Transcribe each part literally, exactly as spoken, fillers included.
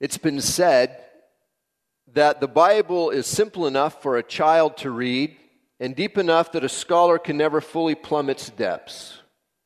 It's been said that the Bible is simple enough for a child to read and deep enough that a scholar can never fully plumb its depths.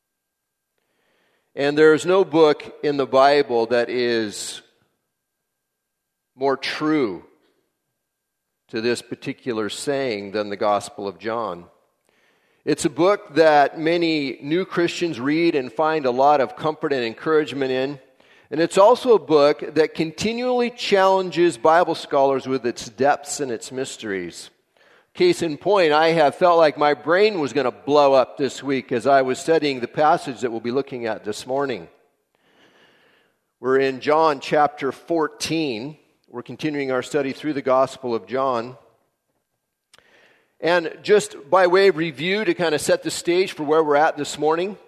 And there is no book in the Bible that is more true to this particular saying than the Gospel of John. It's a book that many new Christians read and find a lot of comfort and encouragement in. And it's also a book that continually challenges Bible scholars with its depths and its mysteries. Case in point, I have felt like my brain was going to blow up this week as I was studying the passage that we'll be looking at this morning. We're in John chapter fourteen. We're continuing our study through the Gospel of John. And just by way of review to kind of set the stage for where we're at this morning,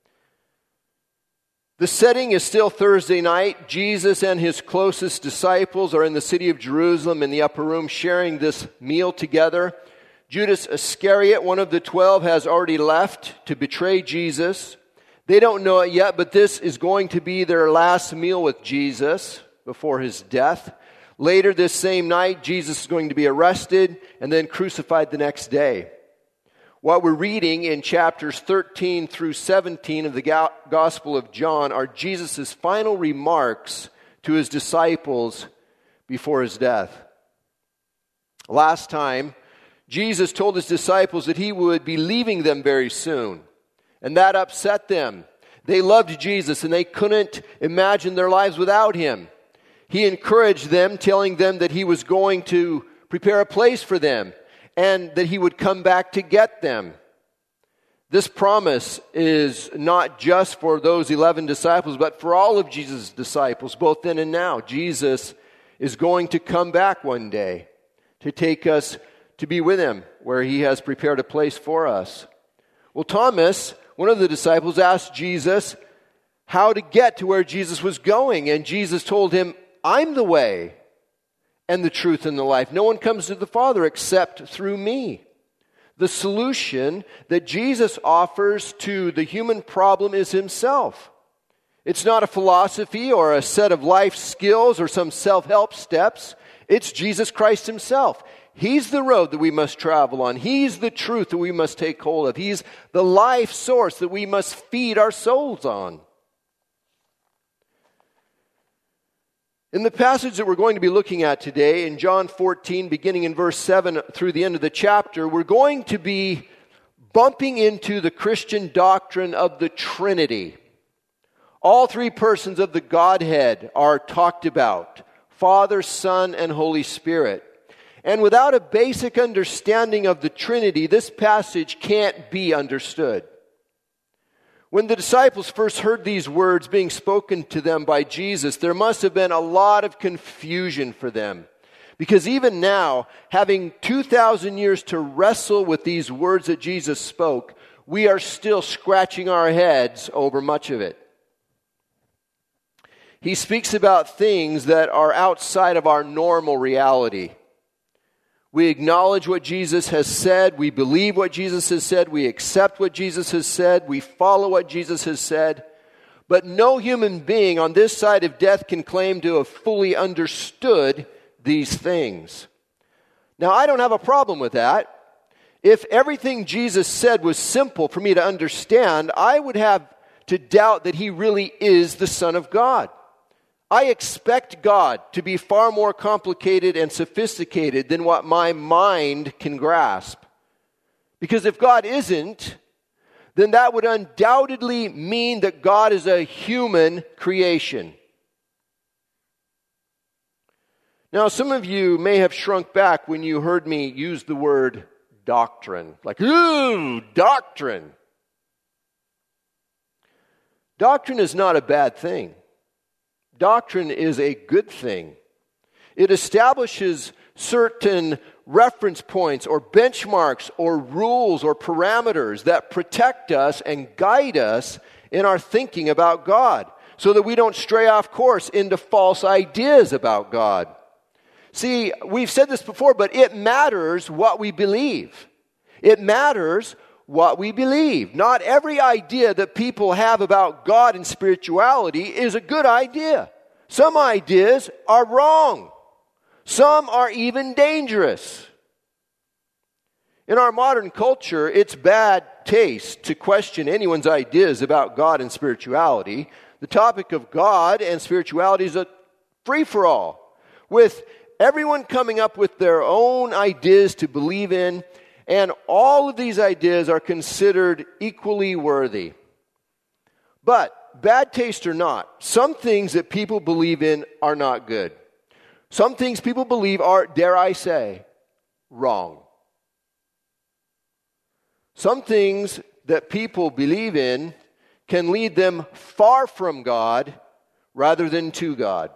the setting is still Thursday night. Jesus and his closest disciples are in the city of Jerusalem in the upper room sharing this meal together. Judas Iscariot, one of the twelve, has already left to betray Jesus. They don't know it yet, but this is going to be their last meal with Jesus before his death. Later this same night, Jesus is going to be arrested and then crucified the next day. What we're reading in chapters thirteen through seventeen of the Gospel of John are Jesus' final remarks to his disciples before his death. Last time, Jesus told his disciples that he would be leaving them very soon, and that upset them. They loved Jesus, and they couldn't imagine their lives without him. He encouraged them, telling them that he was going to prepare a place for them, and that he would come back to get them. This promise is not just for those eleven disciples, but for all of Jesus' disciples, both then and now. Jesus is going to come back one day to take us to be with him, where he has prepared a place for us. Well, Thomas, one of the disciples, asked Jesus how to get to where Jesus was going, and Jesus told him, "I'm the way and the truth and the life. No one comes to the Father except through me." The solution that Jesus offers to the human problem is himself. It's not a philosophy or a set of life skills or some self-help steps. It's Jesus Christ himself. He's the road that we must travel on. He's the truth that we must take hold of. He's the life source that we must feed our souls on. In the passage that we're going to be looking at today, in John fourteen, beginning in verse seven through the end of the chapter, we're going to be bumping into the Christian doctrine of the Trinity. All three persons of the Godhead are talked about: Father, Son, and Holy Spirit. And without a basic understanding of the Trinity, this passage can't be understood. When the disciples first heard these words being spoken to them by Jesus, there must have been a lot of confusion for them. Because even now, having two thousand years to wrestle with these words that Jesus spoke, we are still scratching our heads over much of it. He speaks about things that are outside of our normal reality. We acknowledge what Jesus has said. We believe what Jesus has said. We accept what Jesus has said. We follow what Jesus has said. But no human being on this side of death can claim to have fully understood these things. Now, I don't have a problem with that. If everything Jesus said was simple for me to understand, I would have to doubt that he really is the Son of God. I expect God to be far more complicated and sophisticated than what my mind can grasp. Because if God isn't, then that would undoubtedly mean that God is a human creation. Now, some of you may have shrunk back when you heard me use the word doctrine. Like, ooh, doctrine. Doctrine is not a bad thing. Doctrine is a good thing. It establishes certain reference points or benchmarks or rules or parameters that protect us and guide us in our thinking about God, so that we don't stray off course into false ideas about God. See, we've said this before, but it matters what we believe. It matters what we believe. Not every idea that people have about God and spirituality is a good idea. Some ideas are wrong. Some are even dangerous. In our modern culture, it's bad taste to question anyone's ideas about God and spirituality. The topic of God and spirituality is a free-for-all, with everyone coming up with their own ideas to believe in, and all of these ideas are considered equally worthy. But, bad taste or not, some things that people believe in are not good. Some things people believe are, dare I say, wrong. Some things that people believe in can lead them far from God rather than to God.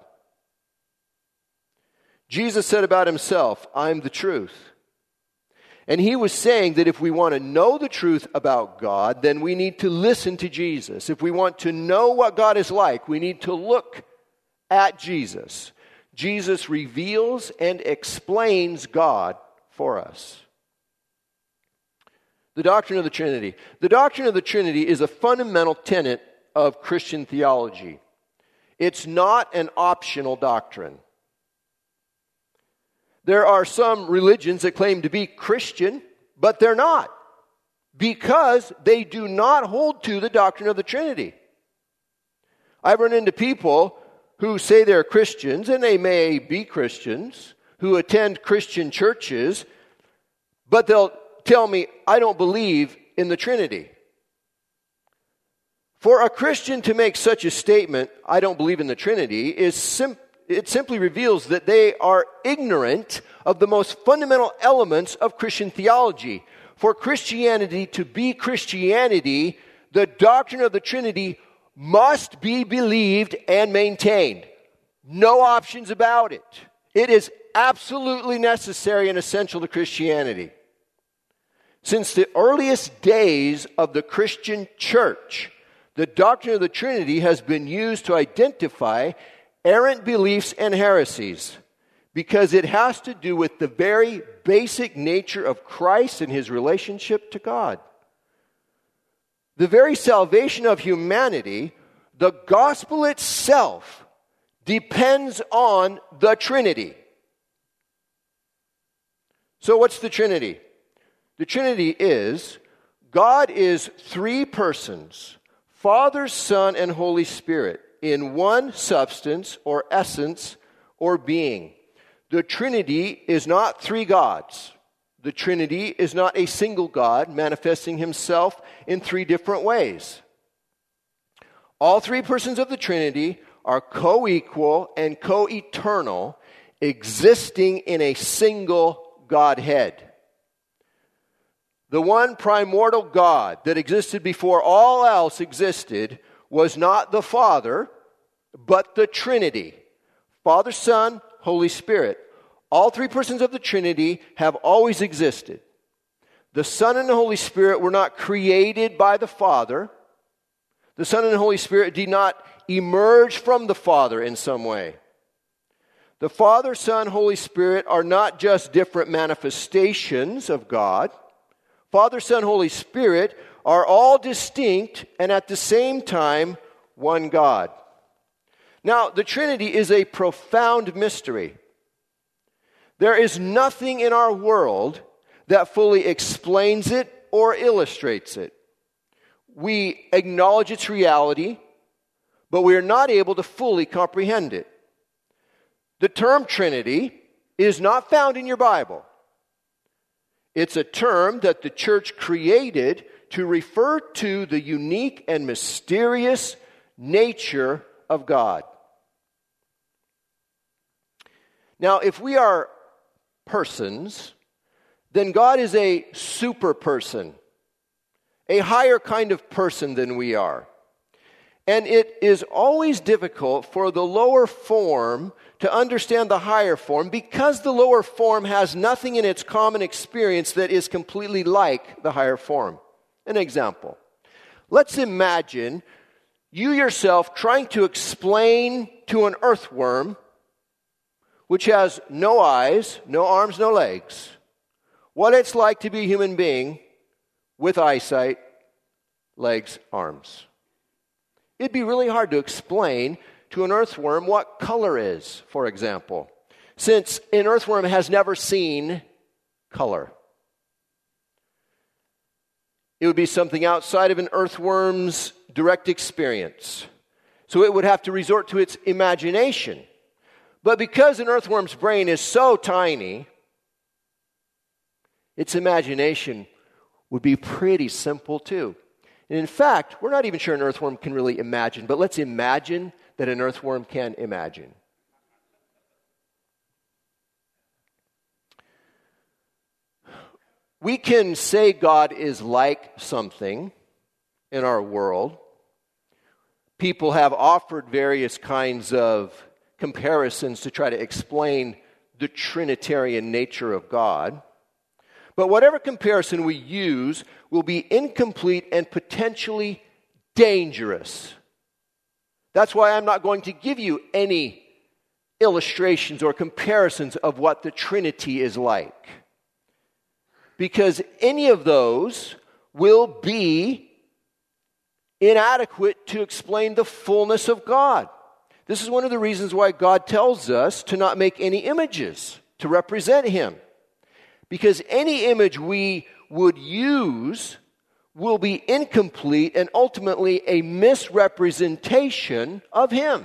Jesus said about himself, "I'm the truth." And he was saying that if we want to know the truth about God, then we need to listen to Jesus. If we want to know what God is like, we need to look at Jesus. Jesus reveals and explains God for us. The doctrine of the Trinity. The doctrine of the Trinity is a fundamental tenet of Christian theology. It's not an optional doctrine. There are some religions that claim to be Christian, but they're not, because they do not hold to the doctrine of the Trinity. I've run into people who say they're Christians, and they may be Christians, who attend Christian churches, but they'll tell me, I don't believe in the Trinity. For a Christian to make such a statement, I don't believe in the Trinity, is sim- it simply reveals that they are ignorant of the most fundamental elements of Christian theology. For Christianity to be Christianity, the doctrine of the Trinity must be believed and maintained. No options about it. It is absolutely necessary and essential to Christianity. Since the earliest days of the Christian church, the doctrine of the Trinity has been used to identify errant beliefs and heresies, because it has to do with the very basic nature of Christ and his relationship to God. The very salvation of humanity, the gospel itself, depends on the Trinity. So what's the Trinity? The Trinity is, God is three persons, Father, Son, and Holy Spirit, in one substance or essence or being. The Trinity is not three gods. The Trinity is not a single God manifesting himself in three different ways. All three persons of the Trinity are co-equal and co-eternal, existing in a single Godhead. The one primordial God that existed before all else existed was not the Father, but the Trinity. Father, Son, Holy Spirit. All three persons of the Trinity have always existed. The Son and the Holy Spirit were not created by the Father. The Son and the Holy Spirit did not emerge from the Father in some way. The Father, Son, Holy Spirit are not just different manifestations of God. Father, Son, Holy Spirit are all distinct and at the same time one God. Now, the Trinity is a profound mystery. There is nothing in our world that fully explains it or illustrates it. We acknowledge its reality, but we are not able to fully comprehend it. The term Trinity is not found in your Bible. It's a term that the church created to refer to the unique and mysterious nature of God. Now, if we are persons, then God is a super person, a higher kind of person than we are. And it is always difficult for the lower form to understand the higher form, because the lower form has nothing in its common experience that is completely like the higher form. An example. Let's imagine you yourself trying to explain to an earthworm, which has no eyes, no arms, no legs, what it's like to be a human being with eyesight, legs, arms. It'd be really hard to explain to an earthworm what color is, for example, since an earthworm has never seen color. It would be something outside of an earthworm's direct experience. So it would have to resort to its imagination. But because an earthworm's brain is so tiny, its imagination would be pretty simple too. And in fact, we're not even sure an earthworm can really imagine, but let's imagine that an earthworm can imagine. We can say God is like something in our world. People have offered various kinds of comparisons to try to explain the Trinitarian nature of God. But whatever comparison we use will be incomplete and potentially dangerous. That's why I'm not going to give you any illustrations or comparisons of what the Trinity is like. Because any of those will be inadequate to explain the fullness of God. This is one of the reasons why God tells us to not make any images to represent Him. Because any image we would use will be incomplete and ultimately a misrepresentation of Him.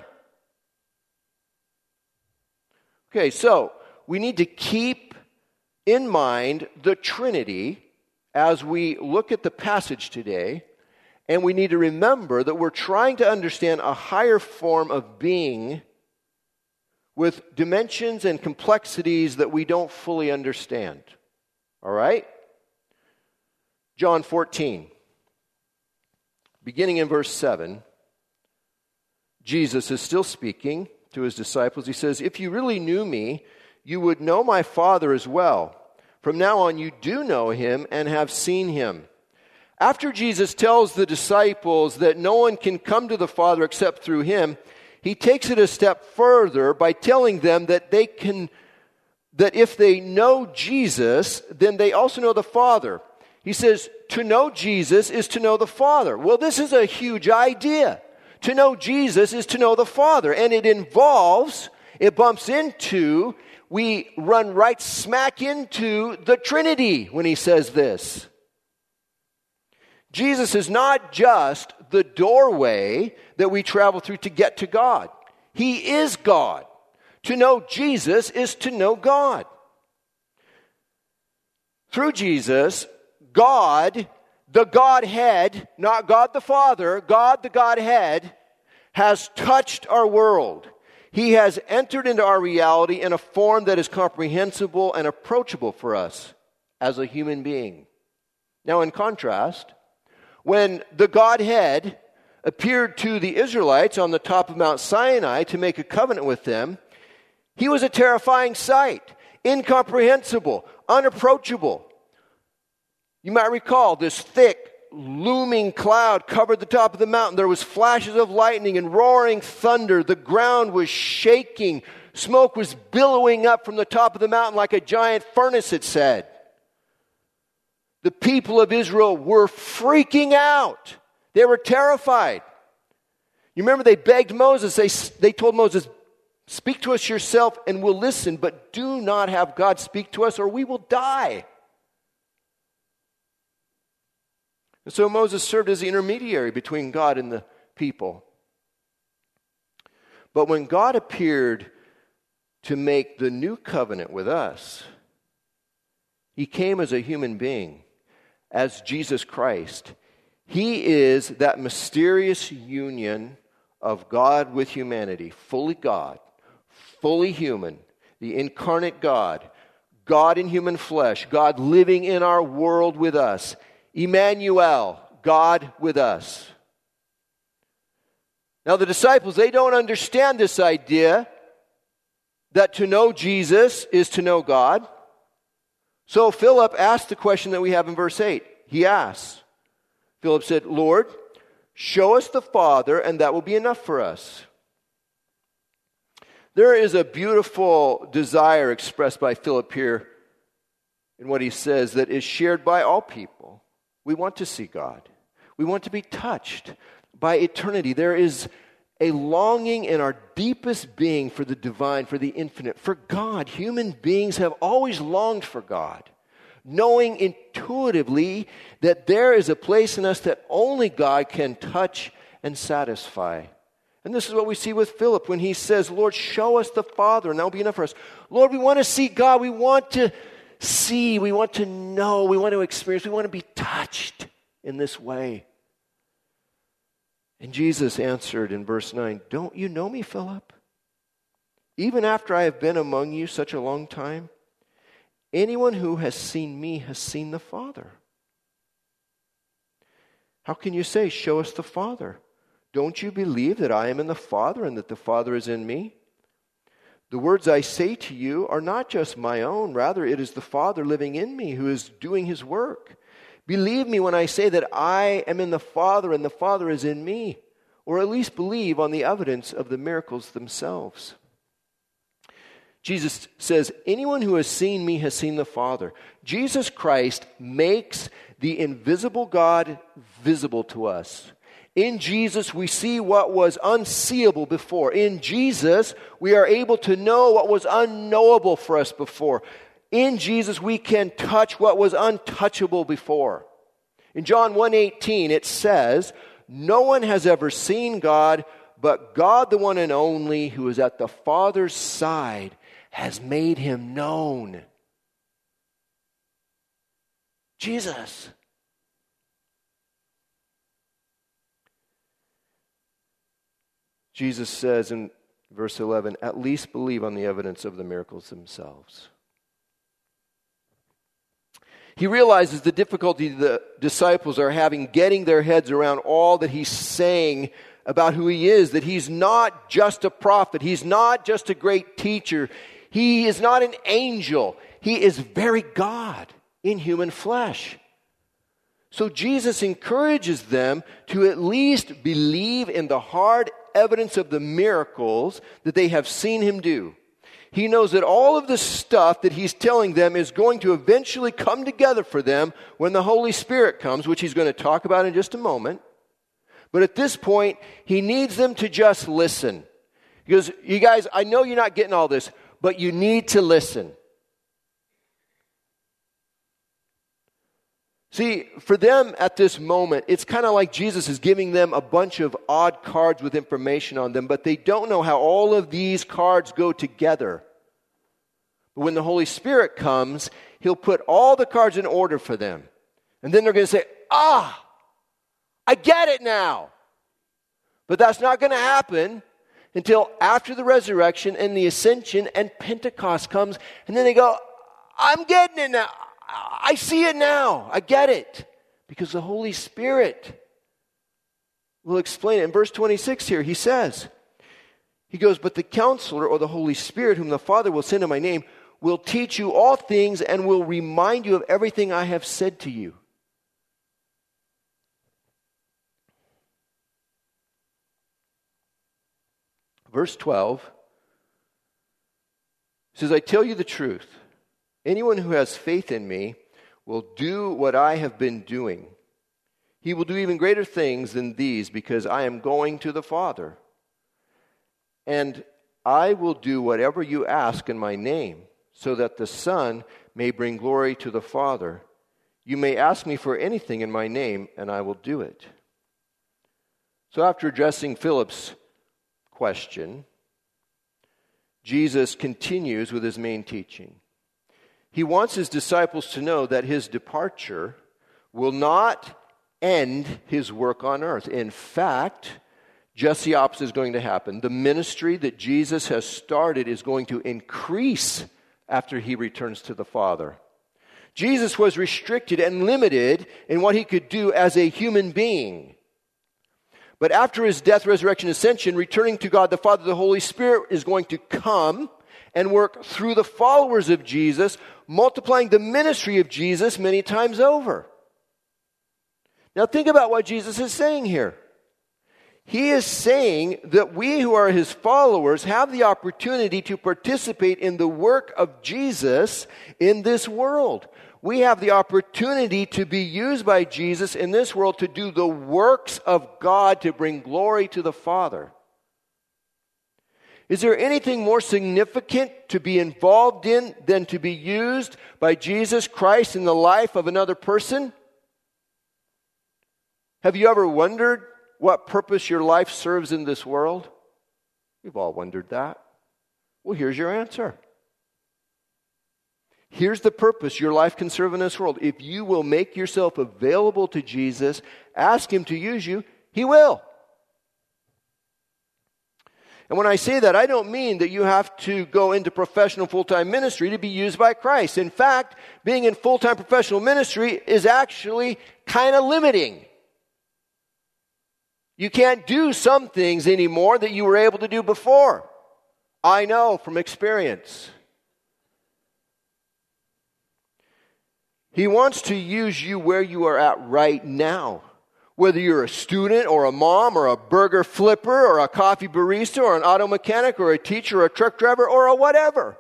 Okay, so we need to keep in mind the Trinity as we look at the passage today, and we need to remember that we're trying to understand a higher form of being with dimensions and complexities that we don't fully understand. All right? John fourteen, beginning in verse seven, Jesus is still speaking to His disciples. He says, "If you really knew me, you would know my Father as well. From now on, you do know Him and have seen Him." After Jesus tells the disciples that no one can come to the Father except through Him, He takes it a step further by telling them that they can, that if they know Jesus, then they also know the Father. He says, to know Jesus is to know the Father. Well, this is a huge idea. To know Jesus is to know the Father. And it involves, it bumps into, we run right smack into the Trinity when He says this. Jesus is not just the doorway that we travel through to get to God. He is God. To know Jesus is to know God. Through Jesus, God, the Godhead, not God the Father, God the Godhead, has touched our world. He has entered into our reality in a form that is comprehensible and approachable for us as a human being. Now, in contrast, when the Godhead appeared to the Israelites on the top of Mount Sinai to make a covenant with them, He was a terrifying sight, incomprehensible, unapproachable. You might recall this thick, looming cloud covered the top of the mountain. There was flashes of lightning and roaring thunder. The ground was shaking. Smoke was billowing up from the top of the mountain like a giant furnace, it said. The people of Israel were freaking out. They were terrified. You remember they begged Moses. They, they told Moses, "Speak to us yourself and we'll listen, but do not have God speak to us or we will die." And so Moses served as the intermediary between God and the people. But when God appeared to make the new covenant with us, He came as a human being, as Jesus Christ. He is that mysterious union of God with humanity, fully God, fully human, the incarnate God, God in human flesh, God living in our world with us. Emmanuel, God with us. Now the disciples, they don't understand this idea that to know Jesus is to know God. So Philip asked the question that we have in verse eight. He asks, Philip said, "Lord, show us the Father, and that will be enough for us." There is a beautiful desire expressed by Philip here in what he says that is shared by all people. We want to see God. We want to be touched by eternity. There is a longing in our deepest being for the divine, for the infinite, for God. Human beings have always longed for God, knowing intuitively that there is a place in us that only God can touch and satisfy. And this is what we see with Philip when he says, Lord, show us the Father, and that will be enough for us. Lord, we want to see God. We want to see. We want to know. We want to experience. We want to be touched in this way. And Jesus answered in verse nine, don't you know me, Philip? Even after I have been among you such a long time? Anyone who has seen me has seen the Father. How can you say, show us the Father? Don't you believe that I am in the Father and that the Father is in me? The words I say to you are not just my own. Rather, it is the Father living in me who is doing his work. Believe me when I say that I am in the Father and the Father is in me. Or at least believe on the evidence of the miracles themselves. Jesus says, anyone who has seen me has seen the Father. Jesus Christ makes the invisible God visible to us. In Jesus, we see what was unseeable before. In Jesus, we are able to know what was unknowable for us before. In Jesus, we can touch what was untouchable before. In John one eighteen, it says, no one has ever seen God, but God, the one and only, who is at the Father's side, has made him known. Jesus. Jesus says in verse eleven, at least believe on the evidence of the miracles themselves. He realizes the difficulty the disciples are having getting their heads around all that he's saying about who he is, that he's not just a prophet, he's not just a great teacher, he is not an angel, he is very God in human flesh. So Jesus encourages them to at least believe in the hard evidence of the miracles that they have seen him do. He knows that all of the stuff that he's telling them is going to eventually come together for them when the Holy Spirit comes, which he's going to talk about in just a moment. But at this point, he needs them to just listen. He goes, you guys, I know you're not getting all this, but you need to listen. See, for them at this moment, it's kind of like Jesus is giving them a bunch of odd cards with information on them, but they don't know how all of these cards go together. But when the Holy Spirit comes, he'll put all the cards in order for them. And then they're going to say, ah, I get it now. But that's not going to happen until after the resurrection and the ascension and Pentecost comes. And then they go, I'm getting it now. I see it now. I get it. Because the Holy Spirit will explain it. In verse twenty-six here, he says, he goes, but the Counselor, or the Holy Spirit, whom the Father will send in my name, will teach you all things and will remind you of everything I have said to you. Verse twelve says, I tell you the truth. Anyone who has faith in me will do what I have been doing. He will do even greater things than these because I am going to the Father. And I will do whatever you ask in my name so that the Son may bring glory to the Father. You may ask me for anything in my name and I will do it. So after addressing Philip's question, Jesus continues with his main teaching. He wants his disciples to know that his departure will not end his work on earth. In fact, just the opposite is going to happen. The ministry that Jesus has started is going to increase after he returns to the Father. Jesus was restricted and limited in what he could do as a human being. But after his death, resurrection, ascension, returning to God the Father, the Holy Spirit is going to come and work through the followers of Jesus, multiplying the ministry of Jesus many times over. Now think about what Jesus is saying here. He is saying that we who are his followers have the opportunity to participate in the work of Jesus in this world. We have the opportunity to be used by Jesus in this world to do the works of God to bring glory to the Father. Is there anything more significant to be involved in than to be used by Jesus Christ in the life of another person? Have you ever wondered what purpose your life serves in this world? We've all wondered that. Well, here's your answer. Here's the purpose your life can serve in this world. If you will make yourself available to Jesus, ask Him to use you, He will. And when I say that, I don't mean that you have to go into professional full-time ministry to be used by Christ. In fact, being in full-time professional ministry is actually kind of limiting. You can't do some things anymore that you were able to do before. I know from experience. He wants to use you where you are at right now. Whether you're a student or a mom or a burger flipper or a coffee barista or an auto mechanic or a teacher or a truck driver or a whatever.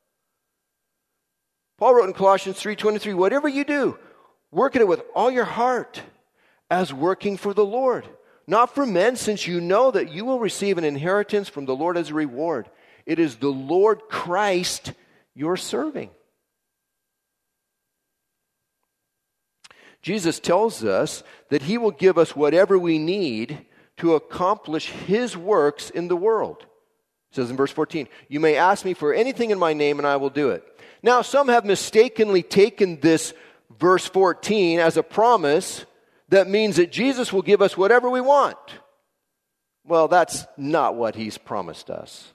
Paul wrote in Colossians three twenty-three, whatever you do, work at it with all your heart as working for the Lord. Not for men, since you know that you will receive an inheritance from the Lord as a reward. It is the Lord Christ you're serving. Jesus tells us that He will give us whatever we need to accomplish His works in the world. It says in verse fourteen, you may ask me for anything in my name and I will do it. Now, some have mistakenly taken this verse fourteen as a promise that means that Jesus will give us whatever we want. Well, that's not what He's promised us.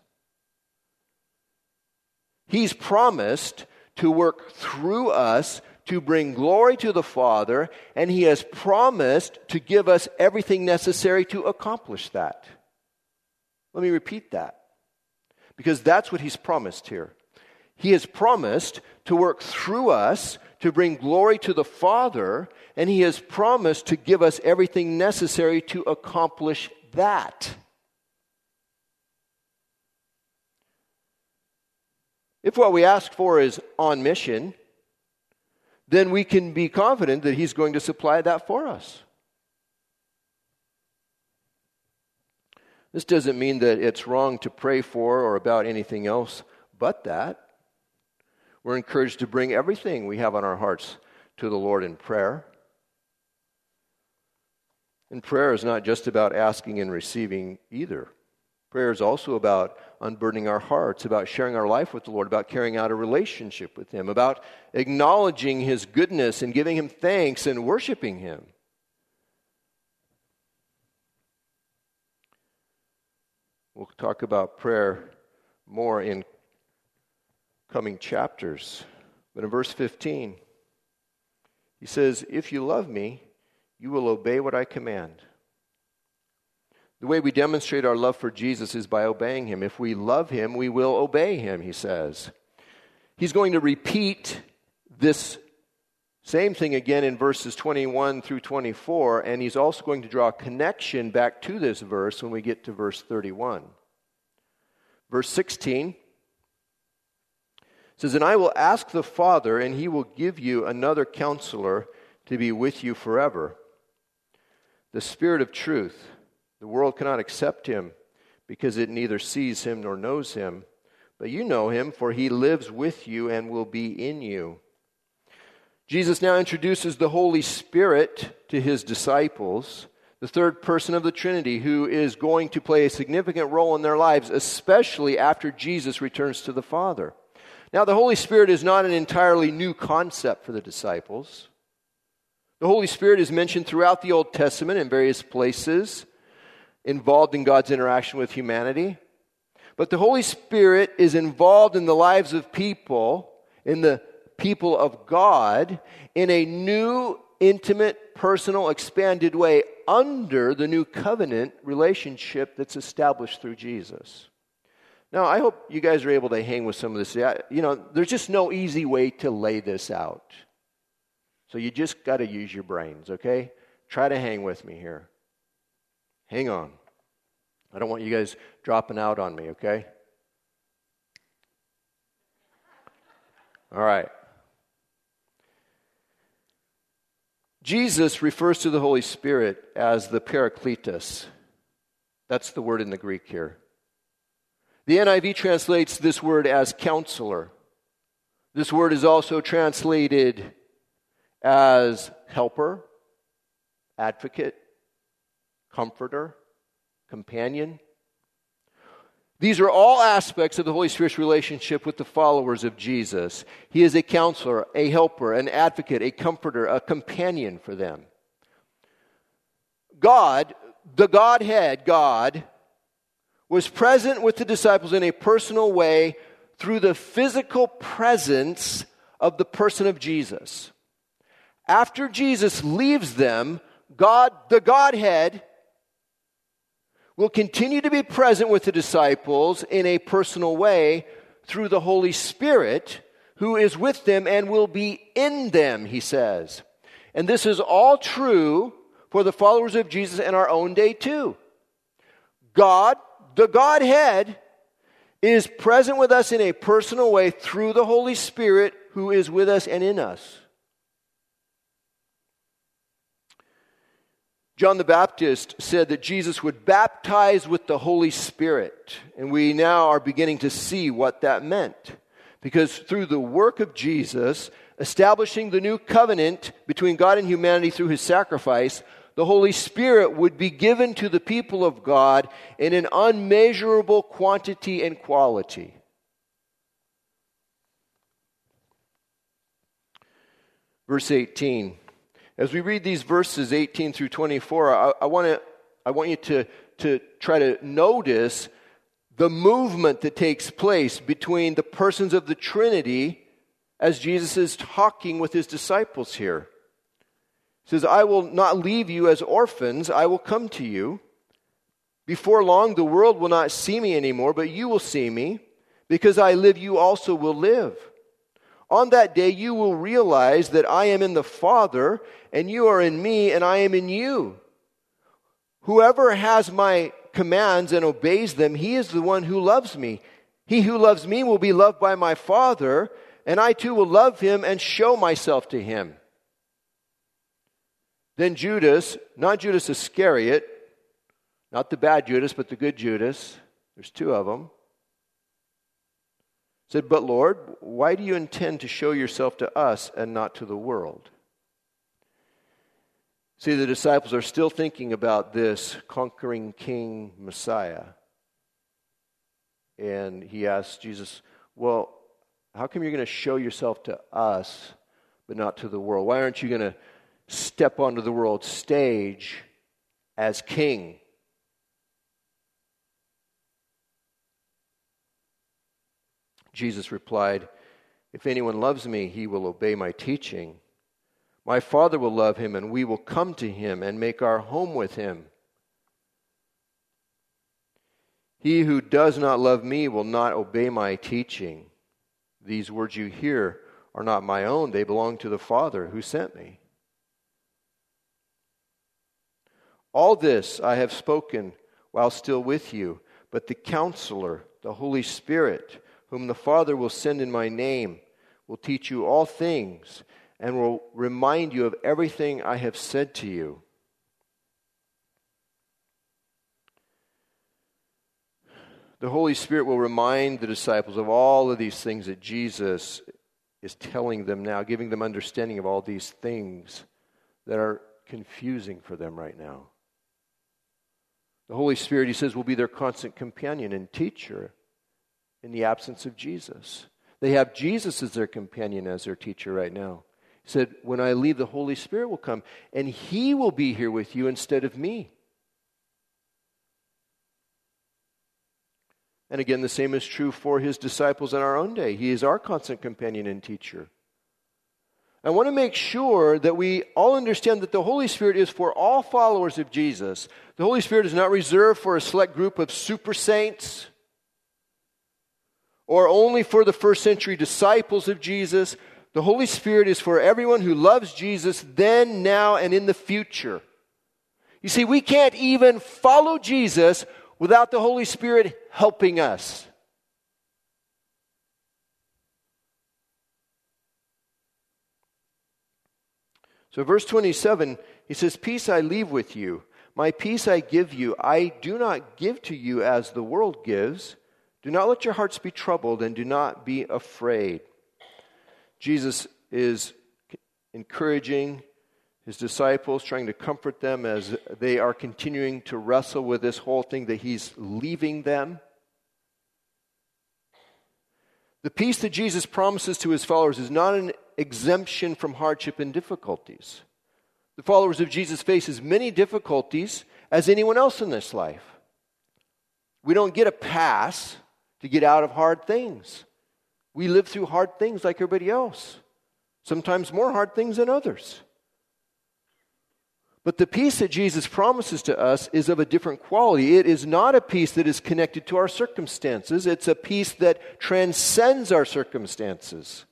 He's promised to work through us to bring glory to the Father, and He has promised to give us everything necessary to accomplish that. Let me repeat that, because that's what He's promised here. He has promised to work through us to bring glory to the Father, and He has promised to give us everything necessary to accomplish that. If what we ask for is on mission, then we can be confident that He's going to supply that for us. This doesn't mean that it's wrong to pray for or about anything else but that. We're encouraged to bring everything we have on our hearts to the Lord in prayer. And prayer is not just about asking and receiving either. Prayer is also about unburdening our hearts, about sharing our life with the Lord, about carrying out a relationship with Him, about acknowledging His goodness and giving Him thanks and worshiping Him. We'll talk about prayer more in coming chapters. But in verse fifteen, He says, if you love me, you will obey what I command. The way we demonstrate our love for Jesus is by obeying Him. If we love Him, we will obey Him, He says. He's going to repeat this same thing again in verses twenty-one through twenty-four, and He's also going to draw a connection back to this verse when we get to verse thirty-one. Verse sixteen says, and I will ask the Father, and He will give you another counselor to be with you forever, the Spirit of truth. The world cannot accept Him because it neither sees Him nor knows Him. But you know Him, for He lives with you and will be in you. Jesus now introduces the Holy Spirit to His disciples, the third person of the Trinity, who is going to play a significant role in their lives, especially after Jesus returns to the Father. Now, the Holy Spirit is not an entirely new concept for the disciples. The Holy Spirit is mentioned throughout the Old Testament in various places, involved in God's interaction with humanity. But the Holy Spirit is involved in the lives of people, in the people of God, in a new, intimate, personal, expanded way under the new covenant relationship that's established through Jesus. Now, I hope you guys are able to hang with some of this. You know, there's just no easy way to lay this out. So you just got to use your brains, okay? Try to hang with me here. Hang on. I don't want you guys dropping out on me, okay? All right. Jesus refers to the Holy Spirit as the Parakletos. That's the word in the Greek here. The N I V translates this word as counselor. This word is also translated as helper, advocate, comforter, companion. These are all aspects of the Holy Spirit's relationship with the followers of Jesus. He is a counselor, a helper, an advocate, a comforter, a companion for them. God, the Godhead, God, was present with the disciples in a personal way through the physical presence of the person of Jesus. After Jesus leaves them, God, the Godhead, will continue to be present with the disciples in a personal way through the Holy Spirit, who is with them and will be in them, he says. And this is all true for the followers of Jesus in our own day too. God, the Godhead, is present with us in a personal way through the Holy Spirit who is with us and in us. John the Baptist said that Jesus would baptize with the Holy Spirit, and we now are beginning to see what that meant. Because through the work of Jesus, establishing the new covenant between God and humanity through his sacrifice, the Holy Spirit would be given to the people of God in an unmeasurable quantity and quality. Verse eighteen. As we read these verses eighteen through twenty-four, I, I want to I want you to, to try to notice the movement that takes place between the persons of the Trinity as Jesus is talking with his disciples here. He says, I will not leave you as orphans, I will come to you. Before long, the world will not see me anymore, but you will see me. Because I live, you also will live. On that day, you will realize that I am in the Father, and you are in me, and I am in you. Whoever has my commands and obeys them, he is the one who loves me. He who loves me will be loved by my Father, and I too will love him and show myself to him. Then Judas, not Judas Iscariot, not the bad Judas, but the good Judas, there's two of them, said, but Lord, why do you intend to show yourself to us and not to the world? See, the disciples are still thinking about this conquering king Messiah. And he asks Jesus, well, how come you're going to show yourself to us but not to the world? Why aren't you going to step onto the world stage as king? Jesus replied, if anyone loves me, he will obey my teaching. My Father will love him, and we will come to him and make our home with him. He who does not love me will not obey my teaching. These words you hear are not my own. They belong to the Father who sent me. All this I have spoken while still with you, but the Counselor, the Holy Spirit, whom the Father will send in my name, will teach you all things and will remind you of everything I have said to you. The Holy Spirit will remind the disciples of all of these things that Jesus is telling them now, giving them understanding of all these things that are confusing for them right now. The Holy Spirit, he says, will be their constant companion and teacher in the absence of Jesus. They have Jesus as their companion, as their teacher right now. He said, when I leave, the Holy Spirit will come, and he will be here with you instead of me. And again, the same is true for his disciples in our own day. He is our constant companion and teacher. I want to make sure that we all understand that the Holy Spirit is for all followers of Jesus. The Holy Spirit is not reserved for a select group of super saints, or only for the first century disciples of Jesus. The Holy Spirit is for everyone who loves Jesus then, now, and in the future. You see, we can't even follow Jesus without the Holy Spirit helping us. So verse twenty-seven, he says, peace I leave with you. My peace I give you. I do not give to you as the world gives. Do not let your hearts be troubled, and do not be afraid. Jesus is encouraging his disciples, trying to comfort them as they are continuing to wrestle with this whole thing that he's leaving them. The peace that Jesus promises to his followers is not an exemption from hardship and difficulties. The followers of Jesus face as many difficulties as anyone else in this life. We don't get a pass to get out of hard things. We live through hard things like everybody else. Sometimes more hard things than others. But the peace that Jesus promises to us is of a different quality. It is not a peace that is connected to our circumstances. It's a peace that transcends our circumstances.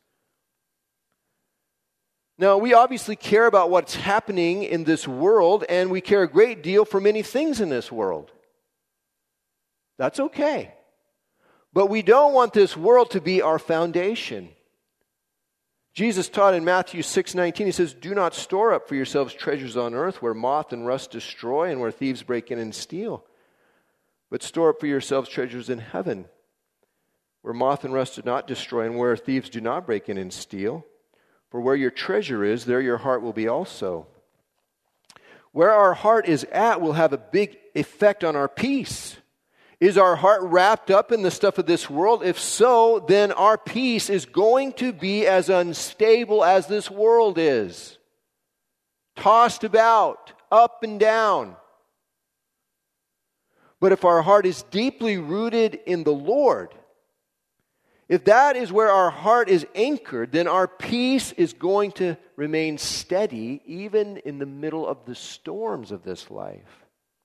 Now, we obviously care about what's happening in this world, and we care a great deal for many things in this world. That's okay. But we don't want this world to be our foundation. Jesus taught in Matthew six nineteen, he says, "Do not store up for yourselves treasures on earth where moth and rust destroy and where thieves break in and steal. But store up for yourselves treasures in heaven where moth and rust do not destroy and where thieves do not break in and steal. For where your treasure is, there your heart will be also." Where our heart is at will have a big effect on our peace. Is our heart wrapped up in the stuff of this world? If so, then our peace is going to be as unstable as this world is. Tossed about, up and down. But if our heart is deeply rooted in the Lord, if that is where our heart is anchored, then our peace is going to remain steady even in the middle of the storms of this life.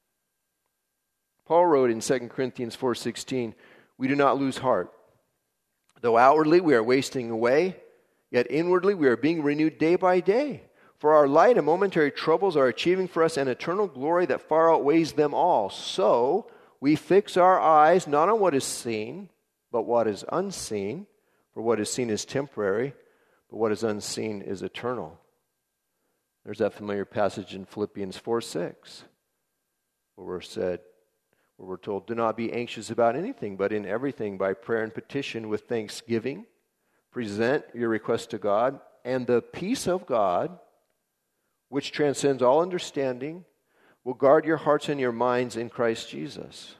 Paul wrote in Second Corinthians four sixteen, "We do not lose heart. Though outwardly we are wasting away, yet inwardly we are being renewed day by day. For our light and momentary troubles are achieving for us an eternal glory that far outweighs them all. So we fix our eyes not on what is seen, but what is unseen. For what is seen is temporary, but what is unseen is eternal." There's that familiar passage in Philippians four six, where we're said, where we're told, "Do not be anxious about anything, but in everything by prayer and petition with thanksgiving, present your requests to God, and the peace of God, which transcends all understanding, will guard your hearts and your minds in Christ Jesus."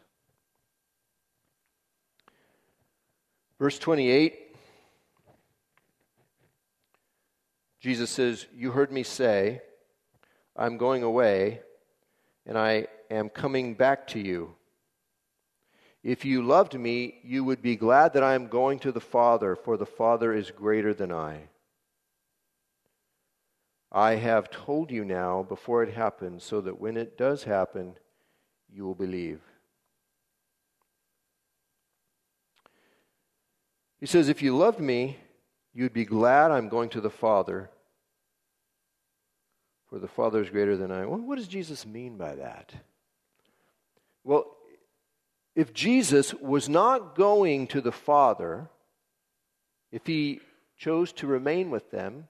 Verse twenty-eight, Jesus says, "You heard me say, I'm going away, and I am coming back to you. If you loved me, you would be glad that I am going to the Father, for the Father is greater than I. I have told you now before it happens, so that when it does happen, you will believe." He says, if you loved me, you'd be glad I'm going to the Father, for the Father is greater than I. Well, what does Jesus mean by that? Well, if Jesus was not going to the Father, if he chose to remain with them,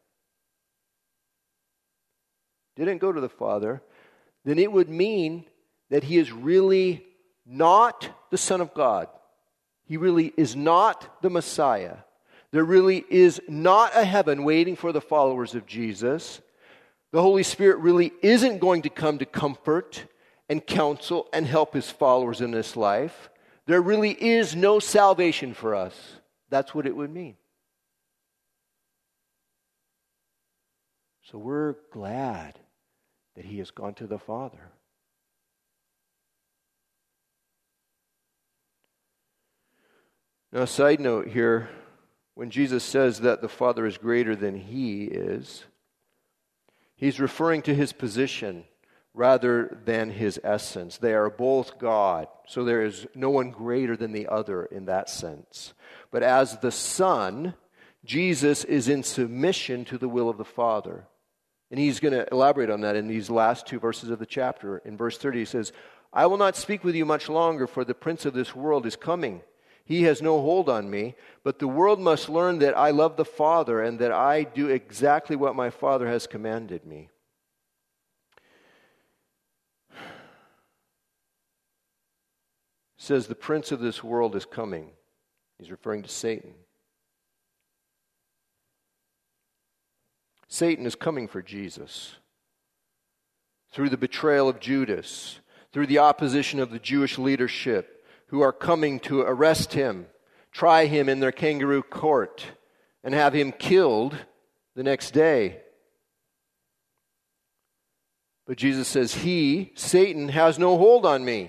didn't go to the Father, then it would mean that he is really not the Son of God. He really is not the Messiah. There really is not a heaven waiting for the followers of Jesus. The Holy Spirit really isn't going to come to comfort and counsel and help his followers in this life. There really is no salvation for us. That's what it would mean. So we're glad that he has gone to the Father. Now, a side note here, when Jesus says that the Father is greater than he is, he's referring to his position rather than his essence. They are both God, so there is no one greater than the other in that sense. But as the Son, Jesus is in submission to the will of the Father. And he's going to elaborate on that in these last two verses of the chapter. In verse thirty, he says, "I will not speak with you much longer, for the prince of this world is coming. He has no hold on me, but the world must learn that I love the Father and that I do exactly what my Father has commanded me." It says the prince of this world is coming. He's referring to Satan. Satan is coming for Jesus through the betrayal of Judas, through the opposition of the Jewish leadership who are coming to arrest him, try him in their kangaroo court, and have him killed the next day. But Jesus says, he, Satan, has no hold on me.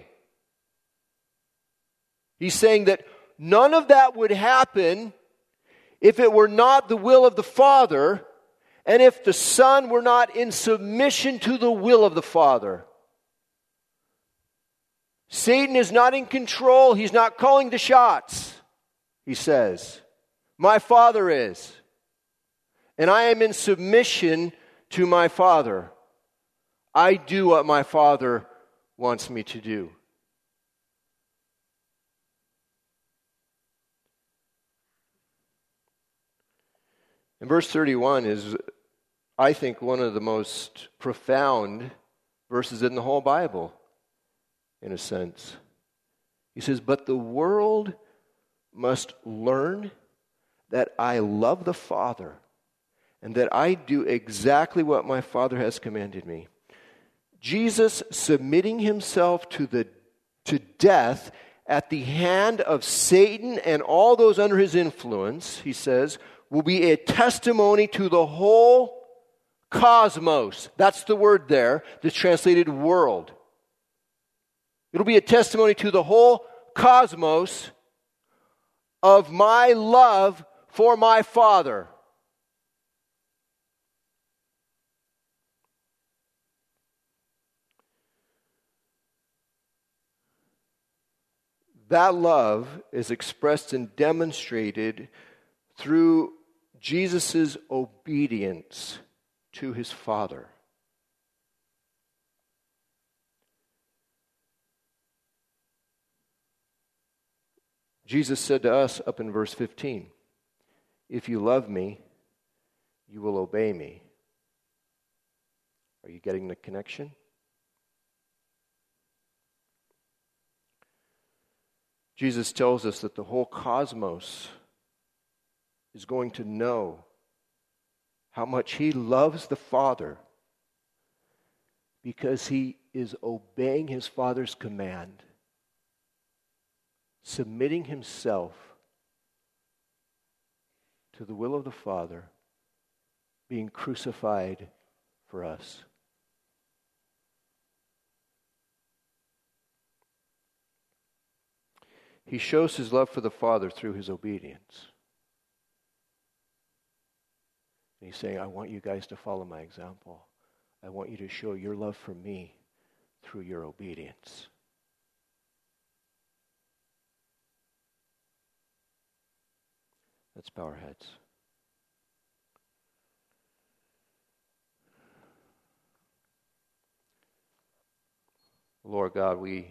He's saying that none of that would happen if it were not the will of the Father, and if the Son were not in submission to the will of the Father. Satan is not in control. He's not calling the shots, he says. My Father is. And I am in submission to my Father. I do what my Father wants me to do. And verse thirty-one is, I think, one of the most profound verses in the whole Bible, in a sense. He says, but the world must learn that I love the Father and that I do exactly what my Father has commanded me. Jesus submitting himself to the to death at the hand of Satan and all those under his influence, he says, will be a testimony to the whole cosmos. That's the word there, that's translated world. It'll be a testimony to the whole cosmos of my love for my Father. That love is expressed and demonstrated through Jesus' obedience to his Father. Jesus said to us up in verse fifteen, if you love me, you will obey me. Are you getting the connection? Jesus tells us that the whole cosmos is going to know how much he loves the Father because he is obeying his Father's command, submitting himself to the will of the Father, being crucified for us. He shows his love for the Father through his obedience. And he's saying, I want you guys to follow my example. I want you to show your love for me through your obedience. Let's bow our heads. Lord God, we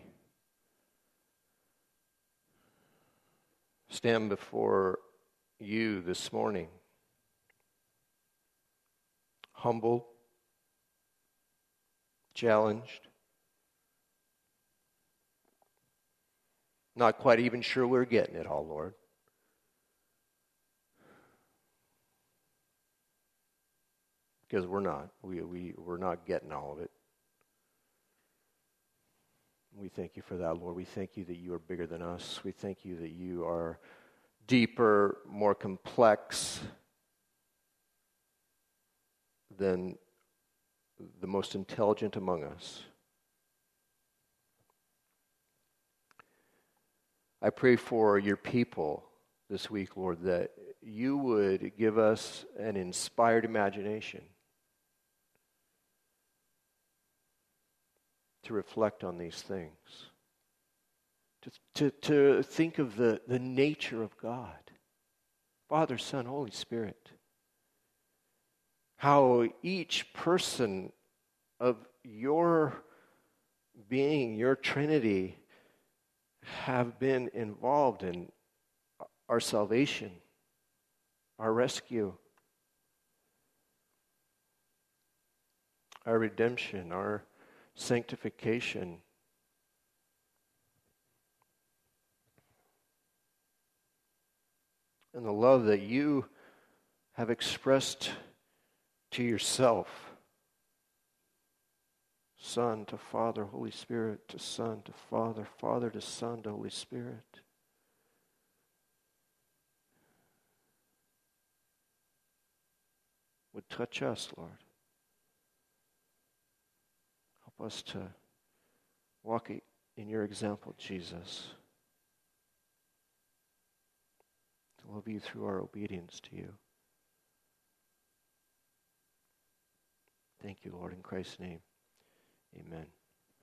stand before you this morning, humbled, challenged, not quite even sure we're getting it all, Lord. Because we're not. We, we, we're not getting all of it. We thank you for that, Lord. We thank you that you are bigger than us. We thank you that you are deeper, more complex than the most intelligent among us. I pray for your people this week, Lord, that you would give us an inspired imagination to reflect on these things, to, to, to think of the, the nature of God, Father, Son, Holy Spirit, how each person of your being, your Trinity, have been involved in our salvation, our rescue, our redemption, our sanctification. and the love that you have expressed to yourself. Son to Father, Holy Spirit to Son to Father, Father to Son to Holy Spirit. Would touch us, Lord. Help us to walk in your example, Jesus. To love you through our obedience to you. Thank you, Lord, in Christ's name. Amen.